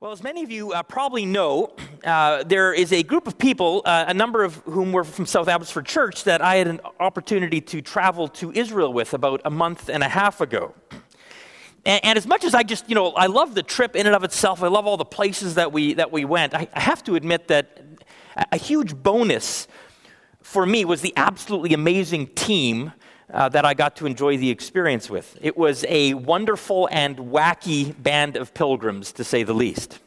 Well, as many of you probably know, there is a group of people, a number of whom were from South Abbotsford Church, that I had an opportunity to travel to Israel with about a month and a half ago. And as much as I love the trip in and of itself, I love all the places that we went, I have to admit that a huge bonus for me was the absolutely amazing team that I got to enjoy the experience with. It was a wonderful and wacky band of pilgrims, to say the least.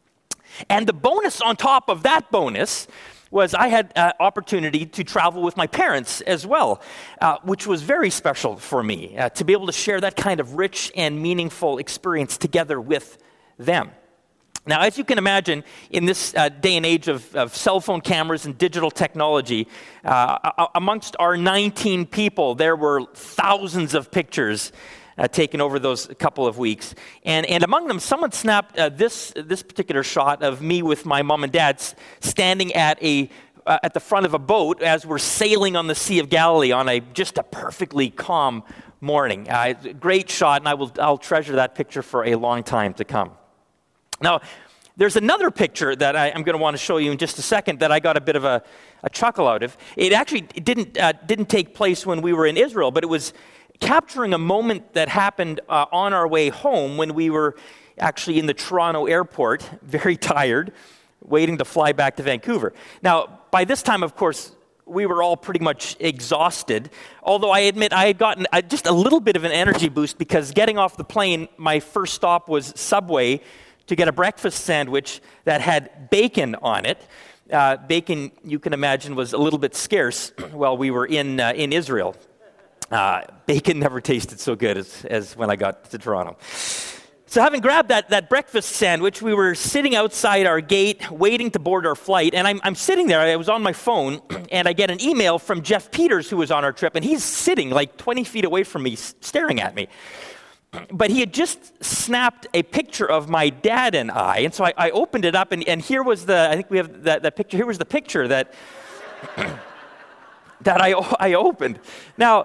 And the bonus on top of that bonus was I had opportunity to travel with my parents as well, which was very special for me, to be able to share that kind of rich and meaningful experience together with them. Now, as you can imagine, in this day and age of cell phone cameras and digital technology, amongst our 19 people, there were thousands of pictures taken over those couple of weeks. And among them, someone snapped this particular shot of me with my mom and dad standing at the front of a boat as we're sailing on the Sea of Galilee on just a perfectly calm morning. Great shot, and I'll treasure that picture for a long time to come. Now, there's another picture that I'm going to want to show you in just a second that I got a bit of a chuckle out of. It actually didn't take place when we were in Israel, but it was capturing a moment that happened on our way home when we were actually in the Toronto airport, very tired, waiting to fly back to Vancouver. Now, by this time, of course, we were all pretty much exhausted, although I admit I had gotten just a little bit of an energy boost because getting off the plane, my first stop was Subway to get a breakfast sandwich that had bacon on it. Bacon, you can imagine, was a little bit scarce while we were in Israel. Bacon never tasted so good as when I got to Toronto. So having grabbed that breakfast sandwich, we were sitting outside our gate waiting to board our flight, and I'm sitting there. I was on my phone, and I get an email from Jeff Peters, who was on our trip, and he's sitting like 20 feet away from me, staring at me. But he had just snapped a picture of my dad and I, and so I opened it up, and here was I think we have that picture. Here was the picture that I opened. Now,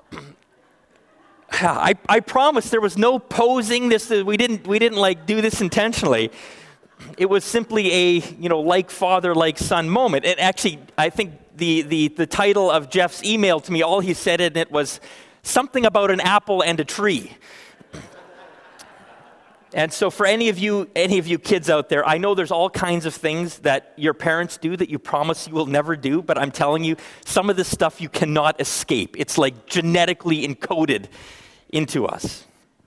I promise there was no posing. We didn't like do this intentionally. It was simply a like father, like son moment. And actually, I think the title of Jeff's email to me, all he said in it was something about an apple and a tree. And so for any of you kids out there, I know there's all kinds of things that your parents do that you promise you will never do, but I'm telling you, some of this stuff you cannot escape. It's like genetically encoded into us.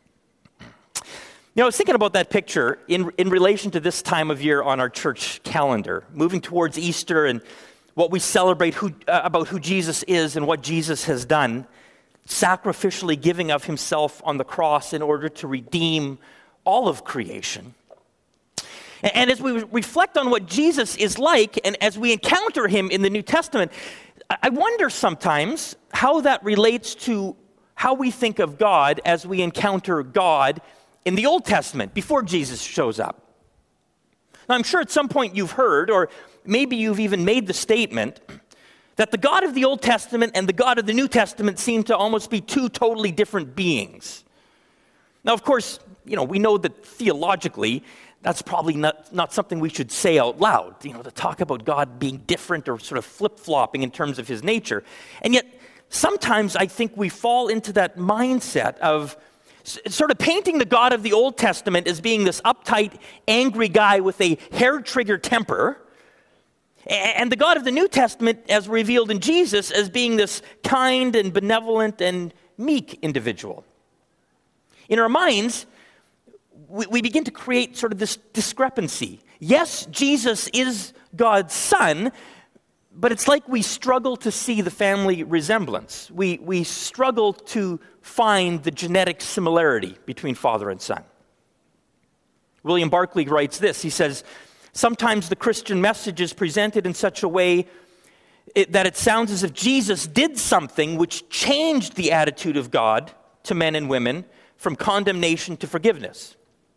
I was thinking about that picture in relation to this time of year on our church calendar, moving towards Easter and what we celebrate about who Jesus is and what Jesus has done, sacrificially giving of himself on the cross in order to redeem all of creation. And as we reflect on what Jesus is like, and as we encounter him in the New Testament, I wonder sometimes how that relates to how we think of God as we encounter God in the Old Testament, before Jesus shows up. Now, I'm sure at some point you've heard, or maybe you've even made the statement, that the God of the Old Testament and the God of the New Testament seem to almost be two totally different beings. Now, of course, we know that theologically, that's probably not something we should say out loud, to talk about God being different or sort of flip-flopping in terms of his nature. And yet, sometimes I think we fall into that mindset of sort of painting the God of the Old Testament as being this uptight, angry guy with a hair-trigger temper, and the God of the New Testament, as revealed in Jesus, as being this kind and benevolent and meek individual. In our minds, we begin to create sort of this discrepancy. Yes, Jesus is God's son, but it's like we struggle to see the family resemblance. We struggle to find the genetic similarity between father and son. William Barclay writes this. He says, sometimes the Christian message is presented in such a way that it sounds as if Jesus did something which changed the attitude of God to men and women from condemnation to forgiveness.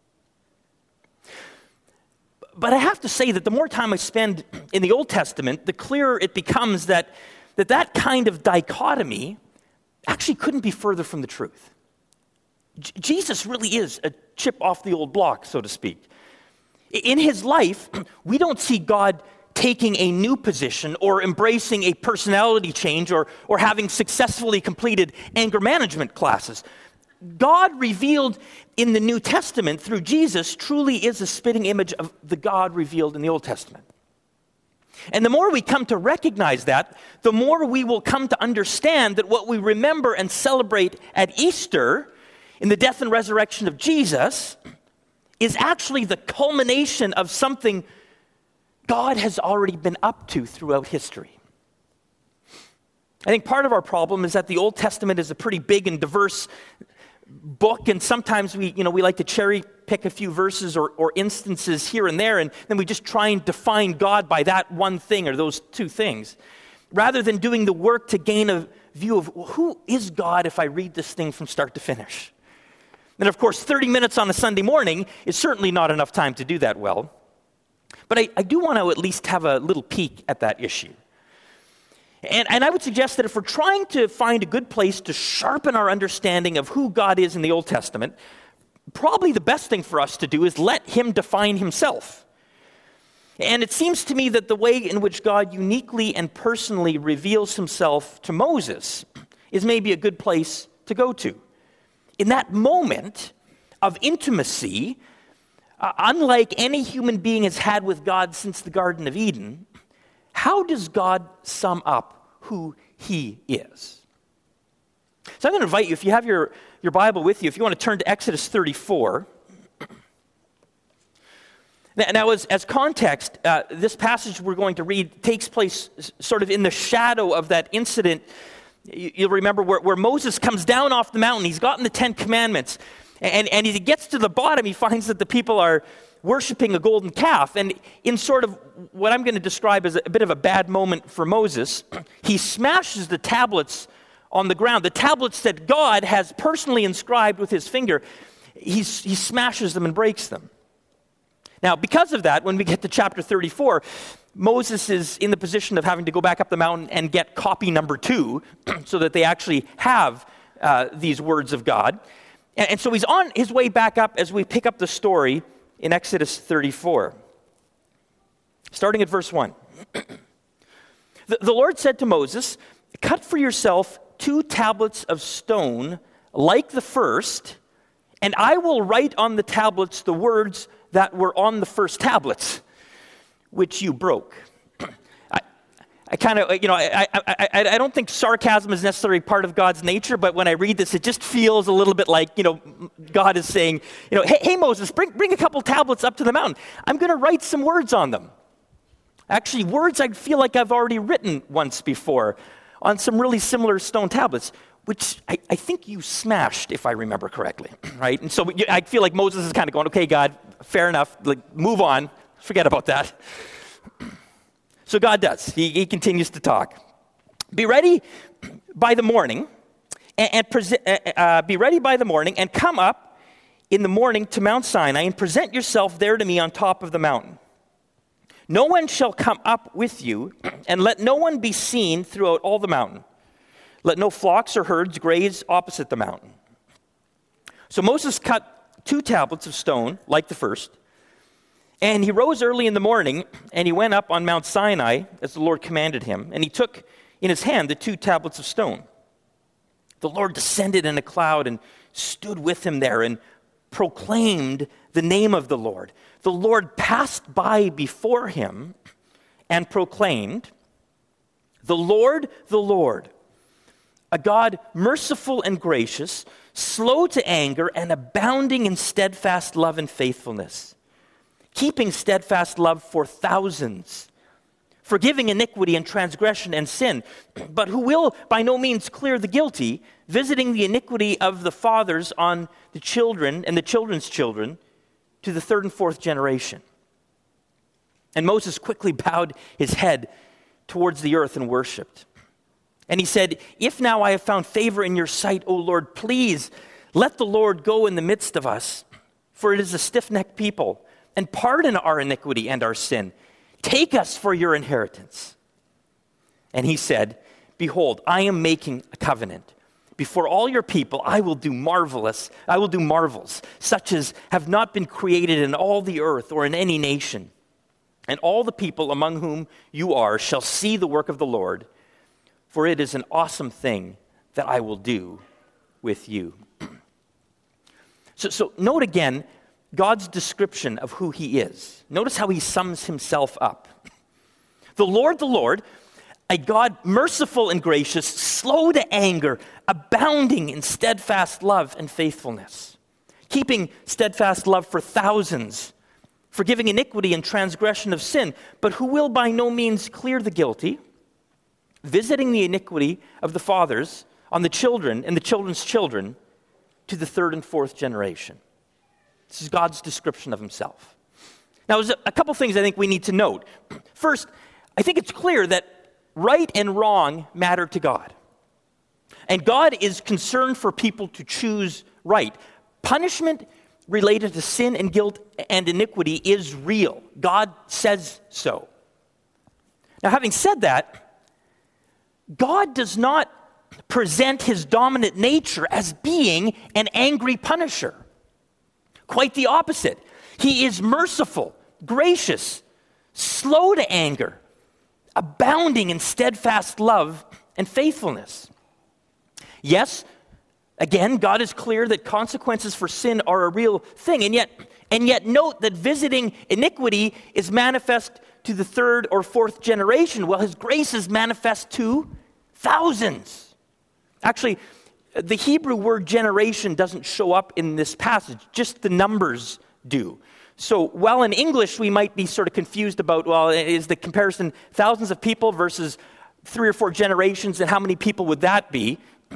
But I have to say that the more time I spend in the Old Testament, the clearer it becomes that kind of dichotomy actually couldn't be further from the truth. Jesus really is a chip off the old block, so to speak. In his life, we don't see God taking a new position or embracing a personality change or having successfully completed anger management classes. God revealed in the New Testament through Jesus truly is a spitting image of the God revealed in the Old Testament. And the more we come to recognize that, the more we will come to understand that what we remember and celebrate at Easter in the death and resurrection of Jesus is actually the culmination of something God has already been up to throughout history. I think part of our problem is that the Old Testament is a pretty big and diverse book, and sometimes we like to cherry pick a few verses or instances here and there, and then we just try and define God by that one thing or those two things, rather than doing the work to gain a view of who is God if I read this thing from start to finish. And of course, 30 minutes on a Sunday morning is certainly not enough time to do that well. But I do want to at least have a little peek at that issue. And I would suggest that if we're trying to find a good place to sharpen our understanding of who God is in the Old Testament, probably the best thing for us to do is let him define himself. And it seems to me that the way in which God uniquely and personally reveals himself to Moses is maybe a good place to go to. In that moment of intimacy, unlike any human being has had with God since the Garden of Eden, how does God sum up who he is? So I'm going to invite you, if you have your Bible with you, if you want to turn to Exodus 34. Now, as context, this passage we're going to read takes place sort of in the shadow of that incident. You'll remember where Moses comes down off the mountain. He's gotten the 10 Commandments. And as he gets to the bottom, he finds that the people are worshiping a golden calf. And in sort of what I'm going to describe as a bit of a bad moment for Moses, he smashes the tablets on the ground. The tablets that God has personally inscribed with his finger, he smashes them and breaks them. Now, because of that, when we get to chapter 34, Moses is in the position of having to go back up the mountain and get copy number 2 so that they actually have these words of God. And so he's on his way back up as we pick up the story in Exodus 34. Starting at verse 1. The Lord said to Moses, "Cut for yourself 2 tablets of stone like the first, and I will write on the tablets the words that were on the first tablets, which you broke." I kind of, I don't think sarcasm is necessarily part of God's nature, but when I read this, it just feels a little bit like, God is saying, hey Moses, bring a couple tablets up to the mountain. I'm going to write some words on them. Actually, words I feel like I've already written once before on some really similar stone tablets, which I think you smashed, if I remember correctly, right? And so I feel like Moses is kind of going, okay, God, fair enough, move on, forget about that. So God does. He continues to talk. Be ready by the morning, and come up in the morning to Mount Sinai and present yourself there to me on top of the mountain. No one shall come up with you, and let no one be seen throughout all the mountain. Let no flocks or herds graze opposite the mountain. So Moses cut 2 tablets of stone like the first. And he rose early in the morning, and he went up on Mount Sinai, as the Lord commanded him, and he took in his hand the 2 tablets of stone. The Lord descended in a cloud and stood with him there and proclaimed the name of the Lord. The Lord passed by before him and proclaimed, the Lord, a God merciful and gracious, slow to anger and abounding in steadfast love and faithfulness, keeping steadfast love for thousands, forgiving iniquity and transgression and sin, but who will by no means clear the guilty, visiting the iniquity of the fathers on the children and the children's children to the 3rd and 4th generation. And Moses quickly bowed his head towards the earth and worshipped. And he said, "If now I have found favor in your sight, O Lord, please let the Lord go in the midst of us, for it is a stiff-necked people, and pardon our iniquity and our sin. Take us for your inheritance." And he said, "Behold, I am making a covenant before all your people, I will do marvels, such as have not been created in all the earth or in any nation. And all the people among whom you are shall see the work of the Lord, for it is an awesome thing that I will do with you. So note again God's description of who he is. Notice how he sums himself up. The Lord, a God merciful and gracious, slow to anger, abounding in steadfast love and faithfulness, keeping steadfast love for thousands, forgiving iniquity and transgression of sin, but who will by no means clear the guilty, visiting the iniquity of the fathers on the children and the children's children to the third and fourth generation. This is God's description of himself. Now, there's a couple things I think we need to note. First, I think it's clear that right and wrong matter to God. And God is concerned for people to choose right. Punishment related to sin and guilt and iniquity is real. God says so. Now, having said that, God does not present his dominant nature as being an angry punisher. Quite the opposite. He is merciful, gracious, slow to anger, abounding in steadfast love and faithfulness. Yes, again, God is clear that consequences for sin are a real thing, and yet note that visiting iniquity is manifest to the third or fourth generation, while his grace is manifest to thousands. Actually, the Hebrew word generation doesn't show up in this passage, just the numbers do. So while in English we might be sort of confused about, well, is the comparison thousands of people versus 3 or 4 generations, and how many people would that be?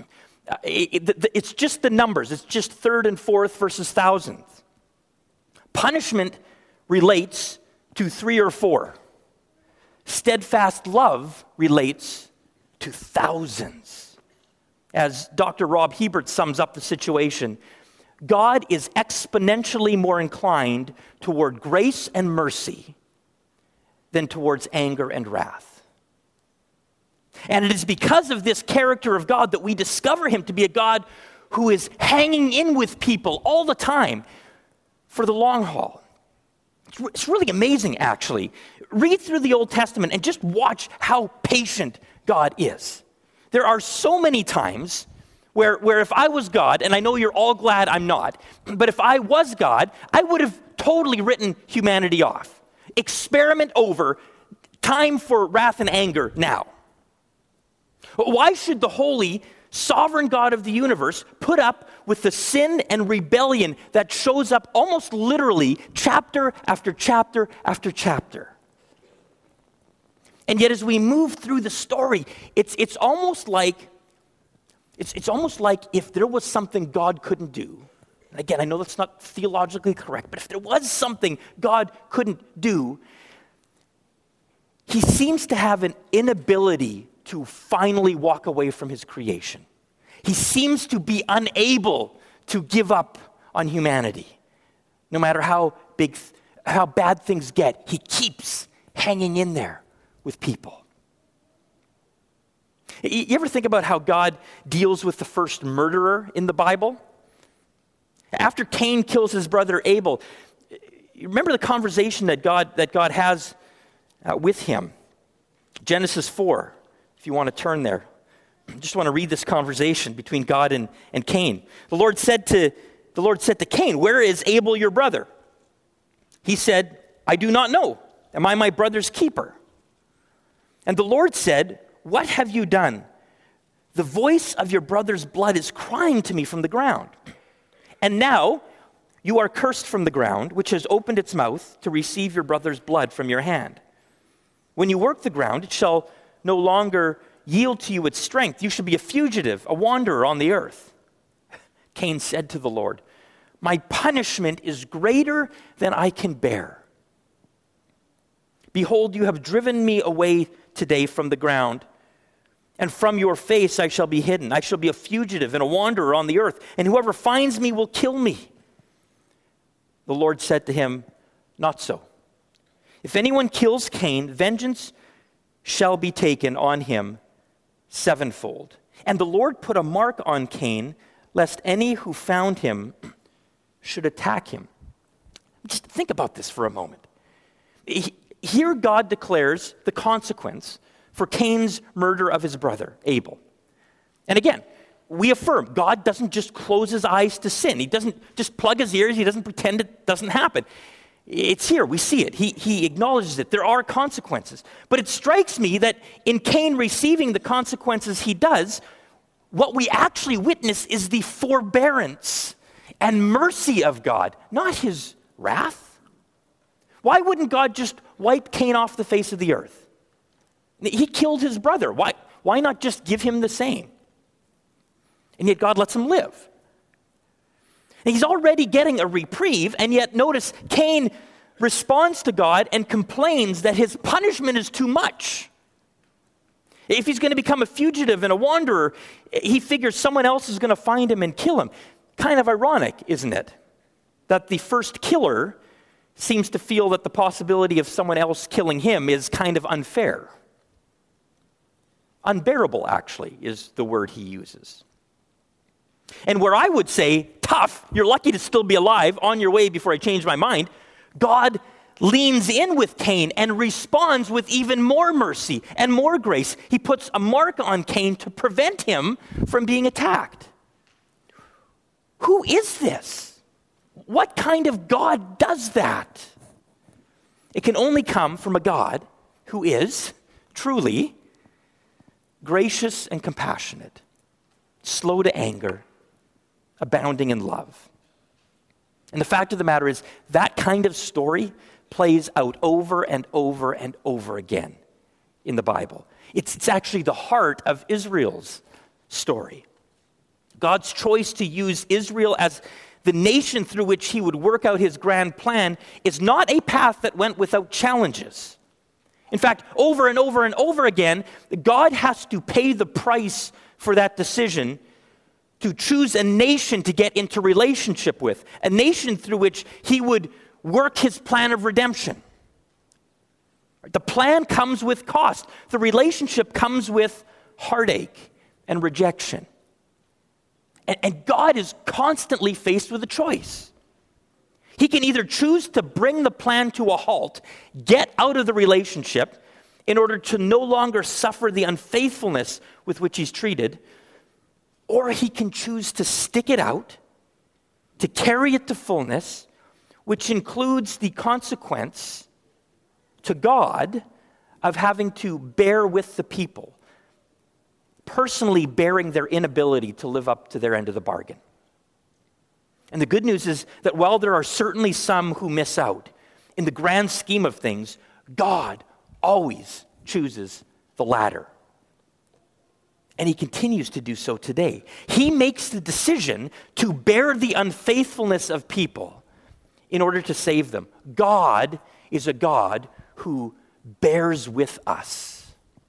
It's just the numbers. It's just third and fourth versus thousands. Punishment relates to 3 or 4. Steadfast love relates to thousands. As Dr. Rob Hebert sums up the situation, God is exponentially more inclined toward grace and mercy than towards anger and wrath. And it is because of this character of God that we discover him to be a God who is hanging in with people all the time for the long haul. It's really amazing, actually. Read through the Old Testament and just watch how patient God is. There are so many times where if I was God, and I know you're all glad I'm not, but if I was God, I would have totally written humanity off. Experiment over, time for wrath and anger now. Why should the holy, sovereign God of the universe put up with the sin and rebellion that shows up almost literally chapter after chapter after chapter? And yet as we move through the story, it's almost like if there was something God couldn't do. And again, I know that's not theologically correct, but if there was something God couldn't do, he seems to have an inability to finally walk away from his creation. He seems to be unable to give up on humanity. No matter how bad things get, he keeps hanging in there with people. You ever think about how God deals with the first murderer in the Bible? After Cain kills his brother Abel, you remember the conversation that God has with him. Genesis 4, if you want to turn there. I just want to read this conversation between God and Cain. The Lord said to Cain, "Where is Abel your brother?" He said, "I do not know. Am I my brother's keeper?" And the Lord said, "What have you done? The voice of your brother's blood is crying to me from the ground. And now you are cursed from the ground, which has opened its mouth to receive your brother's blood from your hand. When you work the ground, it shall no longer yield to you its strength. You shall be a fugitive, a wanderer on the earth." Cain said to the Lord, "My punishment is greater than I can bear. Behold, you have driven me away today from the ground, and from your face I shall be hidden. I shall be a fugitive and a wanderer on the earth, and whoever finds me will kill me." The Lord said to him, "Not so. If anyone kills Cain, vengeance shall be taken on him sevenfold. And the Lord put a mark on Cain, lest any who found him should attack him. Just think about this for a moment. Here God declares the consequence for Cain's murder of his brother, Abel. And again, we affirm God doesn't just close his eyes to sin. He doesn't just plug his ears. He doesn't pretend it doesn't happen. It's here. We see it. He acknowledges it. There are consequences. But it strikes me that in Cain receiving the consequences he does, what we actually witness is the forbearance and mercy of God, not his wrath. Why wouldn't God just wipe Cain off the face of the earth? He killed his brother. Why not just give him the same? And yet God lets him live. And he's already getting a reprieve, and yet notice Cain responds to God and complains that his punishment is too much. If he's going to become a fugitive and a wanderer, he figures someone else is going to find him and kill him. Kind of ironic, isn't it? That the first killer seems to feel that the possibility of someone else killing him is kind of unfair. Unbearable, actually, is the word he uses. And where I would say, tough, you're lucky to still be alive, on your way before I change my mind, God leans in with Cain and responds with even more mercy and more grace. He puts a mark on Cain to prevent him from being attacked. Who is this? What kind of God does that? It can only come from a God who is truly gracious and compassionate, slow to anger, abounding in love. And the fact of the matter is, that kind of story plays out over and over and over again in the Bible. It's actually the heart of Israel's story. God's choice to use Israel as the nation through which he would work out his grand plan is not a path that went without challenges. In fact, over and over and over again, God has to pay the price for that decision to choose a nation to get into relationship with, a nation through which he would work his plan of redemption. The plan comes with cost. The relationship comes with heartache and rejection. And God is constantly faced with a choice. He can either choose to bring the plan to a halt, get out of the relationship in order to no longer suffer the unfaithfulness with which he's treated, or he can choose to stick it out, to carry it to fullness, which includes the consequence to God of having to bear with the people, personally bearing their inability to live up to their end of the bargain. And the good news is that while there are certainly some who miss out, in the grand scheme of things, God always chooses the latter. And he continues to do so today. He makes the decision to bear the unfaithfulness of people in order to save them. God is a God who bears with us.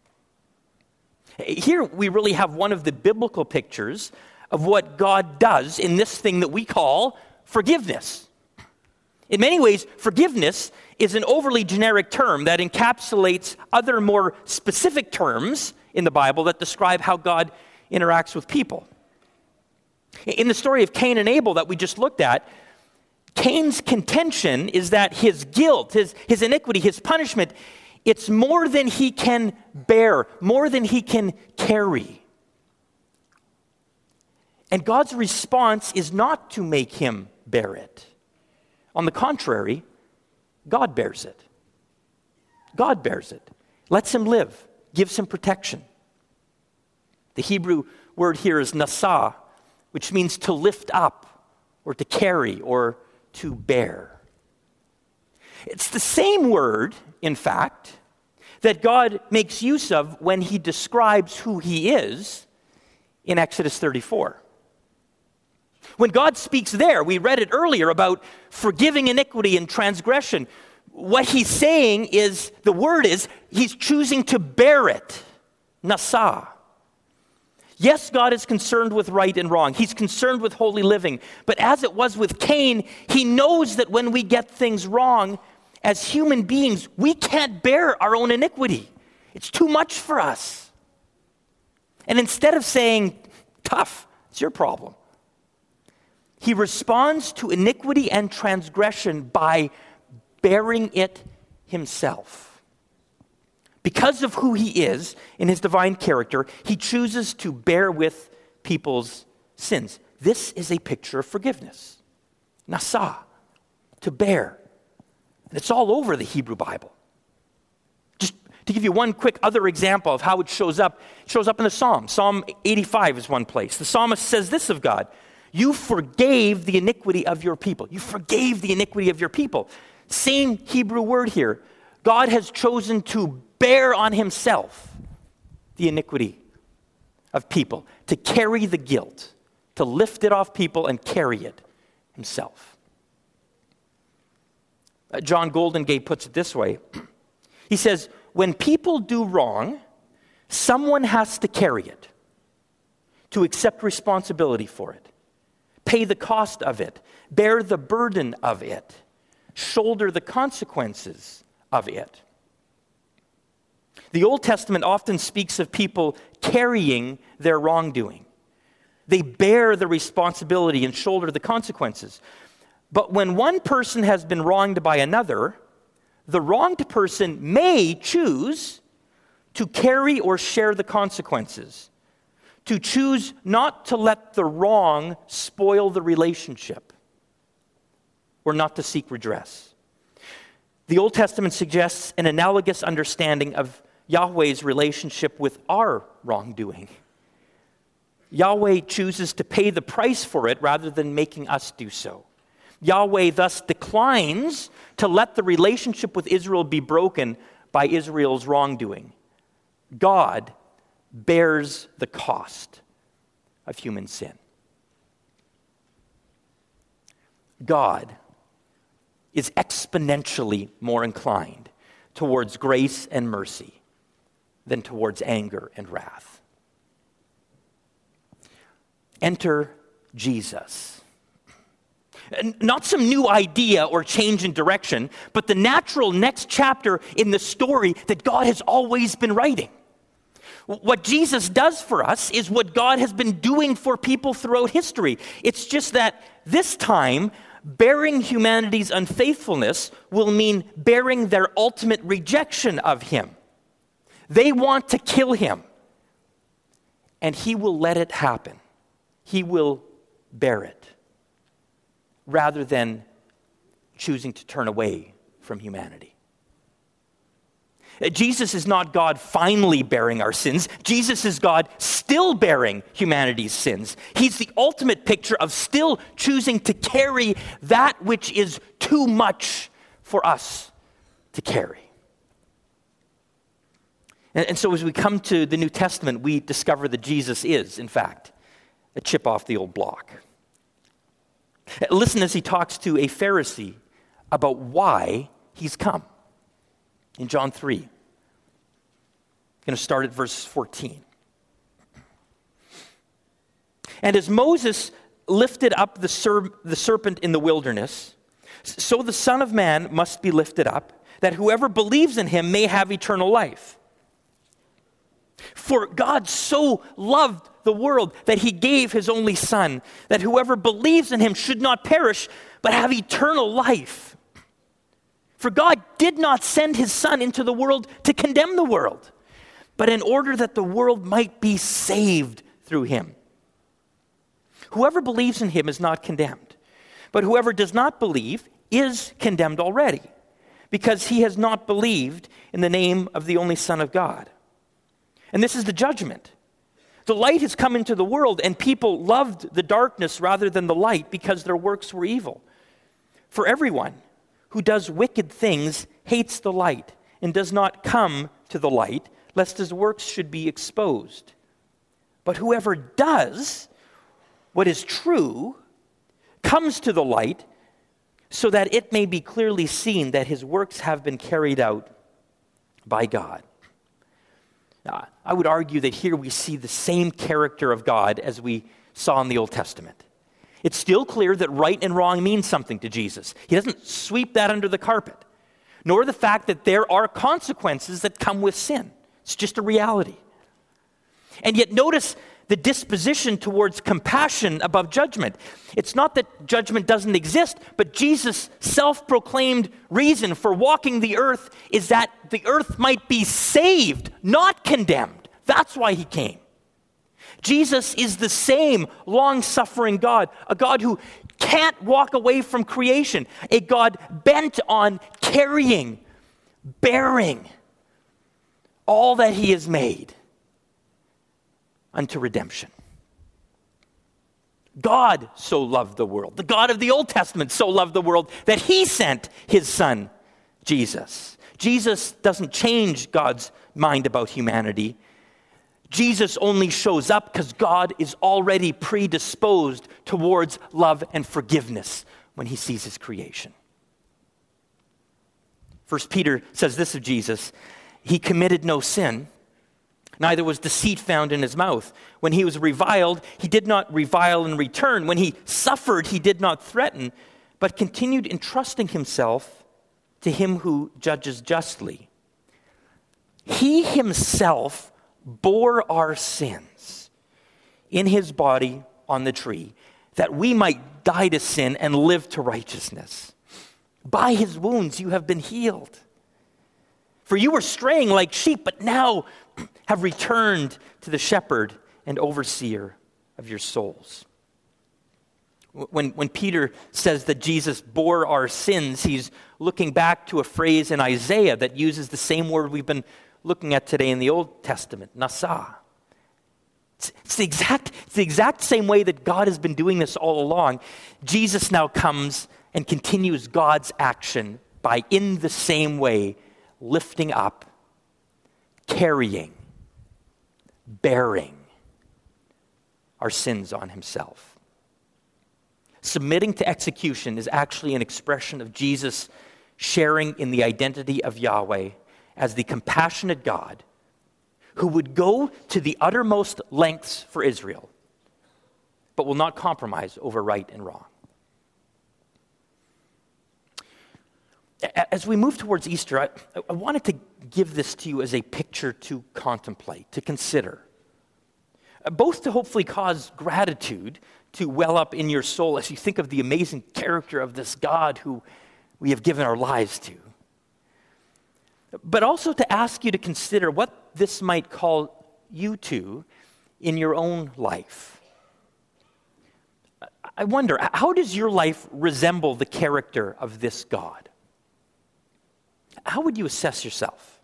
Here we really have one of the biblical pictures of what God does in this thing that we call forgiveness. In many ways, forgiveness is an overly generic term that encapsulates other more specific terms in the Bible that describe how God interacts with people. In the story of Cain and Abel that we just looked at, Cain's contention is that his guilt, his iniquity, his punishment, it's more than he can bear, more than he can carry. And God's response is not to make him bear it. On the contrary, God bears it. God bears it. Lets him live. Gives him protection. The Hebrew word here is nasa, which means to lift up or to carry or to bear. It's the same word, in fact, that God makes use of when he describes who he is in Exodus 34. When God speaks there, we read it earlier about forgiving iniquity and transgression. What he's saying is, the word is, he's choosing to bear it. Nasa. Yes, God is concerned with right and wrong. He's concerned with holy living. But as it was with Cain, he knows that when we get things wrong, as human beings, we can't bear our own iniquity. It's too much for us. And instead of saying, tough, it's your problem, he responds to iniquity and transgression by bearing it himself. Because of who he is in his divine character, he chooses to bear with people's sins. This is a picture of forgiveness. Nasa, to bear. And it's all over the Hebrew Bible. Just to give you one quick other example of how it shows up in the Psalm. Psalm 85 is one place. The psalmist says this of God: you forgave the iniquity of your people. You forgave the iniquity of your people. Same Hebrew word here. God has chosen to bear on himself the iniquity of people, to carry the guilt, to lift it off people and carry it himself. John Goldengate puts it this way. He says, when people do wrong, someone has to carry it, to accept responsibility for it, pay the cost of it, bear the burden of it, shoulder the consequences of it. The Old Testament often speaks of people carrying their wrongdoing. They bear the responsibility and shoulder the consequences. But when one person has been wronged by another, the wronged person may choose to carry or share the consequences, to choose not to let the wrong spoil the relationship, or not to seek redress. The Old Testament suggests an analogous understanding of Yahweh's relationship with our wrongdoing. Yahweh chooses to pay the price for it rather than making us do so. Yahweh thus declines to let the relationship with Israel be broken by Israel's wrongdoing. God bears the cost of human sin. God is exponentially more inclined towards grace and mercy than towards anger and wrath. Enter Jesus. Not some new idea or change in direction, but the natural next chapter in the story that God has always been writing. What Jesus does for us is what God has been doing for people throughout history. It's just that this time, bearing humanity's unfaithfulness will mean bearing their ultimate rejection of him. They want to kill him, and he will let it happen. He will bear it, rather than choosing to turn away from humanity. Jesus is not God finally bearing our sins. Jesus is God still bearing humanity's sins. He's the ultimate picture of still choosing to carry that which is too much for us to carry. And so as we come to the New Testament, we discover that Jesus is, in fact, a chip off the old block. Listen as he talks to a Pharisee about why he's come. In John 3, I'm going to start at verse 14. And as Moses lifted up the serpent in the wilderness, so the Son of Man must be lifted up, that whoever believes in him may have eternal life. For God so loved the world that he gave his only Son, that whoever believes in him should not perish, but have eternal life. For God did not send his Son into the world to condemn the world, but in order that the world might be saved through him. Whoever believes in him is not condemned, but whoever does not believe is condemned already, because he has not believed in the name of the only Son of God. And this is the judgment. The light has come into the world, and people loved the darkness rather than the light because their works were evil. For everyone who does wicked things hates the light and does not come to the light, lest his works should be exposed. But whoever does what is true comes to the light, so that it may be clearly seen that his works have been carried out by God. Now, I would argue that here we see the same character of God as we saw in the Old Testament. It's still clear that right and wrong means something to Jesus. He doesn't sweep that under the carpet, nor the fact that there are consequences that come with sin. It's just a reality. And yet notice the disposition towards compassion above judgment. It's not that judgment doesn't exist, but Jesus' self-proclaimed reason for walking the earth is that the earth might be saved, not condemned. That's why he came. Jesus is the same long-suffering God, a God who can't walk away from creation, a God bent on carrying, bearing all that he has made unto redemption. God so loved the world. The God of the Old Testament so loved the world that he sent his son, Jesus. Jesus doesn't change God's mind about humanity. Jesus only shows up because God is already predisposed towards love and forgiveness when he sees his creation. 1 Peter says this of Jesus: he committed no sin, neither was deceit found in his mouth. When he was reviled, he did not revile in return. When he suffered, he did not threaten, but continued entrusting himself to him who judges justly. He himself bore our sins in his body on the tree, that we might die to sin and live to righteousness. By his wounds you have been healed. For you were straying like sheep, but now have returned to the shepherd and overseer of your souls. When Peter says that Jesus bore our sins, he's looking back to a phrase in Isaiah that uses the same word we've been looking at today in the Old Testament, nasa. It's the exact same way that God has been doing this all along. Jesus now comes and continues God's action by, in the same way, lifting up, carrying, bearing our sins on himself. Submitting to execution is actually an expression of Jesus sharing in the identity of Yahweh as the compassionate God who would go to the uttermost lengths for Israel, but will not compromise over right and wrong. As we move towards Easter, I wanted to give this to you as a picture to contemplate, to consider, both to hopefully cause gratitude to well up in your soul as you think of the amazing character of this God who we have given our lives to, but also to ask you to consider what this might call you to in your own life. I wonder, how does your life resemble the character of this God? How would you assess yourself?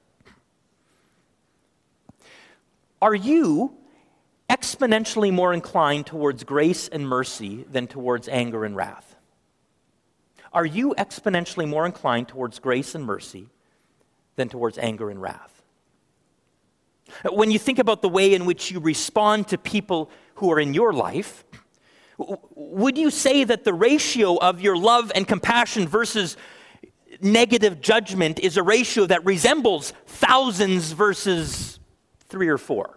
Are you exponentially more inclined towards grace and mercy than towards anger and wrath? Are you exponentially more inclined towards grace and mercy than towards anger and wrath? When you think about the way in which you respond to people who are in your life, would you say that the ratio of your love and compassion versus negative judgment is a ratio that resembles thousands versus 3 or 4?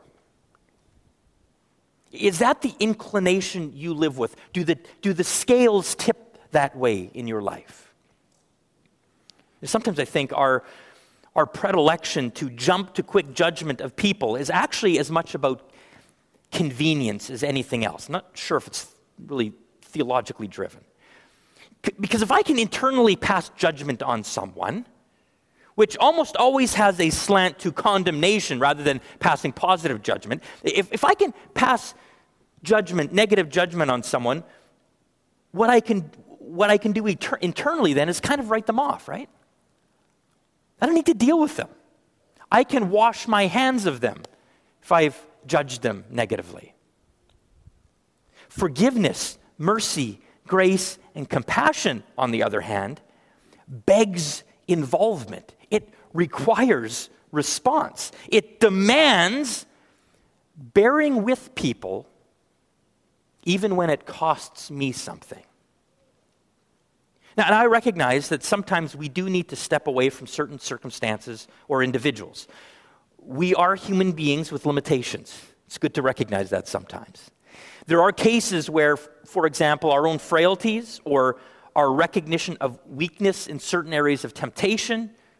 Is that the inclination you live with? Do the scales tip that way in your life? Sometimes I think our predilection to jump to quick judgment of people is actually as much about convenience as anything else. I'm not sure if it's really theologically driven. Because if I can internally pass judgment on someone, which almost always has a slant to condemnation rather than passing positive judgment, if I can pass judgment, negative judgment on someone, what I can do internally then is kind of write them off, right? I don't need to deal with them. I can wash my hands of them if I've judged them negatively. Forgiveness, mercy, grace, and compassion, on the other hand, begs involvement. It requires response. It demands bearing with people even when it costs me something. Now, and I recognize that sometimes we do need to step away from certain circumstances or individuals. We are human beings with limitations. It's good to recognize that sometimes. There are cases where, for example, our own frailties or our recognition of weakness in certain areas of temptation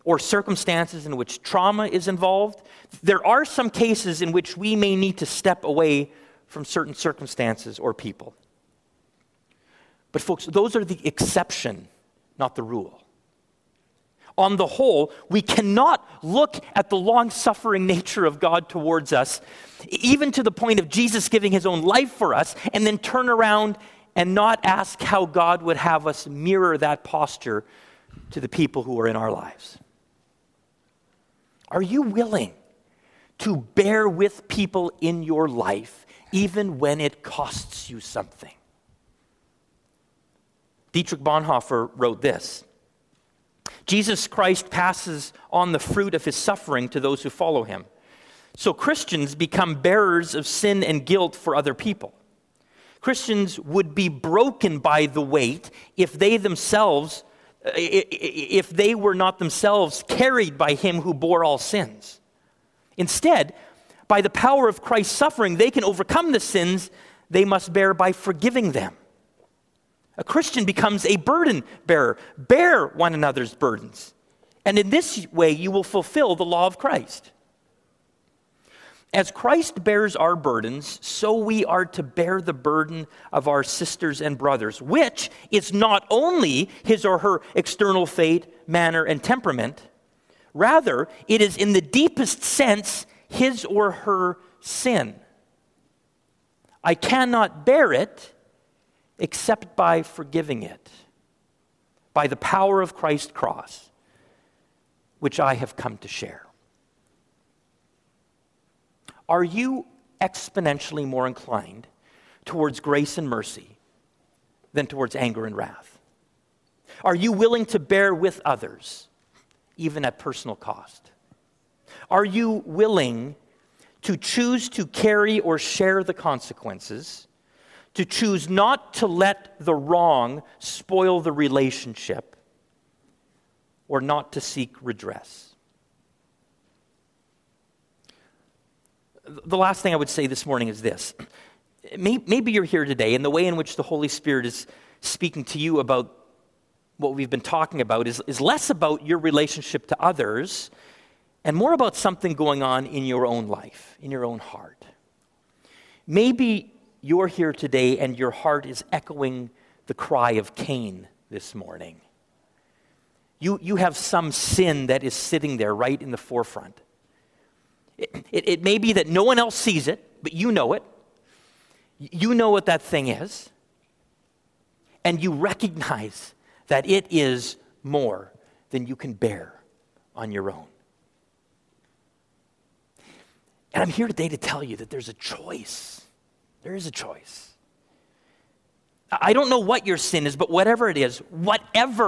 or circumstances in which trauma is involved. There are some cases in which we may need to step away from certain circumstances or people. But folks, those are the exception, not the rule. On the whole, we cannot look at the long-suffering nature of God towards us, even to the point of Jesus giving his own life for us, and then turn around and not ask how God would have us mirror that posture to the people who are in our lives. Are you willing to bear with people in your life, even when it costs you something? Dietrich Bonhoeffer wrote this: Jesus Christ passes on the fruit of his suffering to those who follow him. So Christians become bearers of sin and guilt for other people. Christians would be broken by the weight if they were not themselves carried by him who bore all sins. Instead, by the power of Christ's suffering, they can overcome the sins they must bear by forgiving them. A Christian becomes a burden bearer. Bear one another's burdens. And in this way, you will fulfill the law of Christ. As Christ bears our burdens, so we are to bear the burden of our sisters and brothers, which is not only his or her external fate, manner, and temperament. Rather, it is in the deepest sense his or her sin. I cannot bear it except by forgiving it, by the power of Christ's cross, which I have come to share. Are you exponentially more inclined towards grace and mercy than towards anger and wrath? Are you willing to bear with others, even at personal cost? Are you willing to choose to carry or share the consequences, to choose not to let the wrong spoil the relationship, or not to seek redress? The last thing I would say this morning is this. Maybe you're here today, and the way in which the Holy Spirit is speaking to you about what we've been talking about is less about your relationship to others and more about something going on in your own life, in your own heart. Maybe you're here today and your heart is echoing the cry of Cain this morning. You have some sin that is sitting there right in the forefront. It may be that no one else sees it, but you know it. You know what that thing is. And you recognize that it is more than you can bear on your own. And I'm here today to tell you that there's a choice. There is a choice. I don't know what your sin is, but whatever it is, what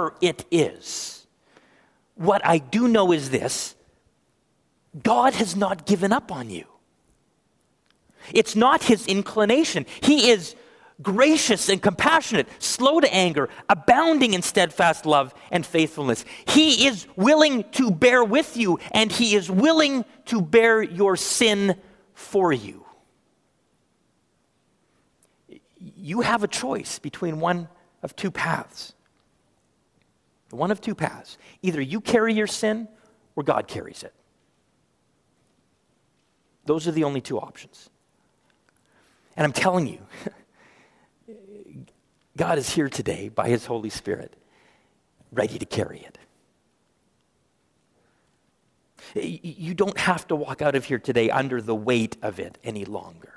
I do know is this: God has not given up on you. It's not his inclination. He is gracious and compassionate, slow to anger, abounding in steadfast love and faithfulness. He is willing to bear with you, and he is willing to bear your sin for you. You have a choice between one of two paths. One of two paths. Either you carry your sin or God carries it. Those are the only two options. And I'm telling you, God is here today by his Holy Spirit, ready to carry it. You don't have to walk out of here today under the weight of it any longer.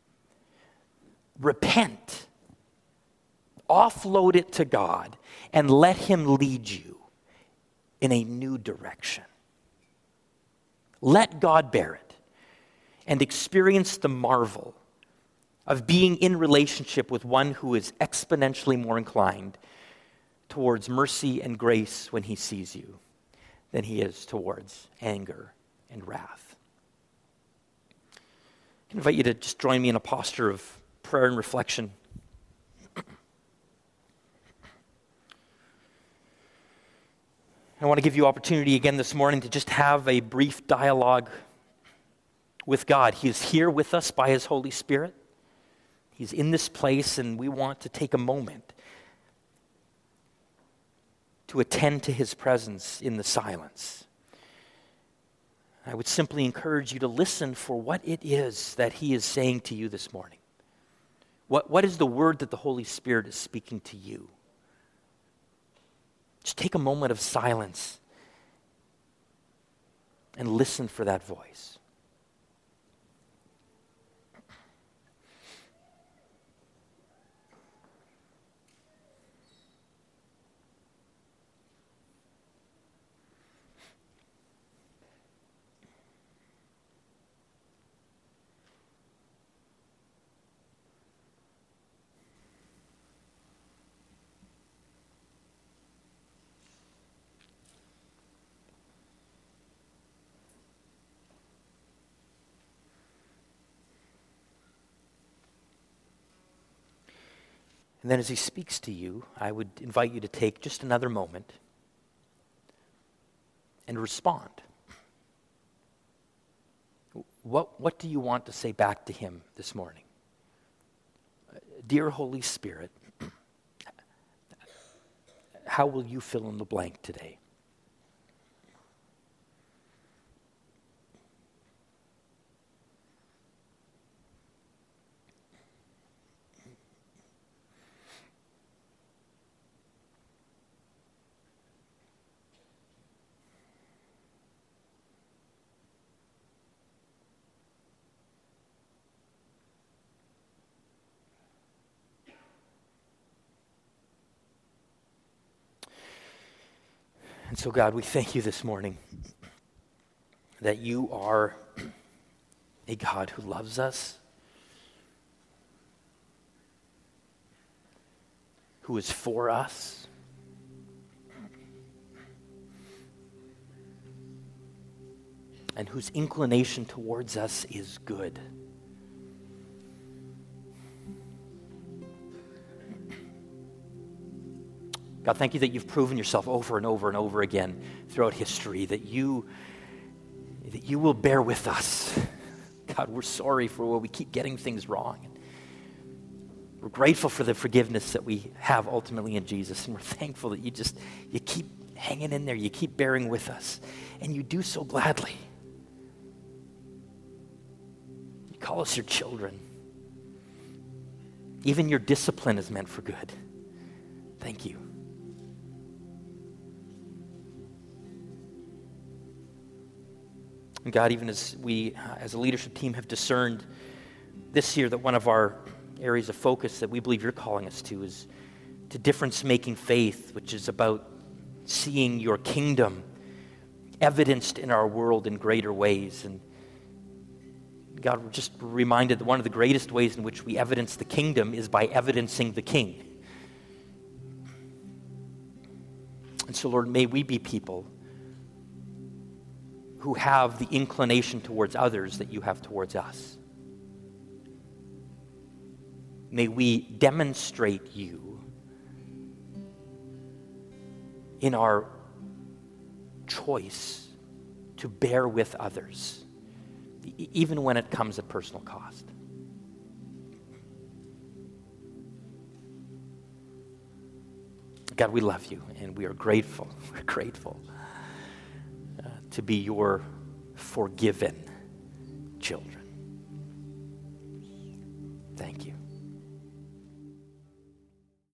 Repent. Offload it to God and let him lead you in a new direction. Let God bear it and experience the marvel of being in relationship with one who is exponentially more inclined towards mercy and grace when he sees you than he is towards anger and wrath. I invite you to just join me in a posture of prayer and reflection. I want to give you opportunity again this morning to just have a brief dialogue with God. He is here with us by his Holy Spirit. He's in this place, and we want to take a moment to attend to his presence in the silence. I would simply encourage you to listen for what it is that he is saying to you this morning. What is the word that the Holy Spirit is speaking to you? Just take a moment of silence and listen for that voice. And then as he speaks to you, I would invite you to take just another moment and respond. What do you want to say back to him this morning? Dear Holy Spirit, how will you fill in the blank today? And so, God, we thank you this morning that you are a God who loves us, who is for us, and whose inclination towards us is good. God, thank you that you've proven yourself over and over and over again throughout history, that you will bear with us. God, we're sorry for where we keep getting things wrong. We're grateful for the forgiveness that we have ultimately in Jesus, and we're thankful that you keep hanging in there, you keep bearing with us, and you do so gladly. You call us your children. Even your discipline is meant for good. Thank you. And God, even as we, as a leadership team, have discerned this year that one of our areas of focus that we believe you're calling us to is to difference-making faith, which is about seeing your kingdom evidenced in our world in greater ways. And God, we're just reminded that one of the greatest ways in which we evidence the kingdom is by evidencing the King. And so, Lord, may we be people who have the inclination towards others that you have towards us. May we demonstrate you in our choice to bear with others, even when it comes at personal cost. God, we love you, and we are grateful. We're grateful to be your forgiven children. Thank you.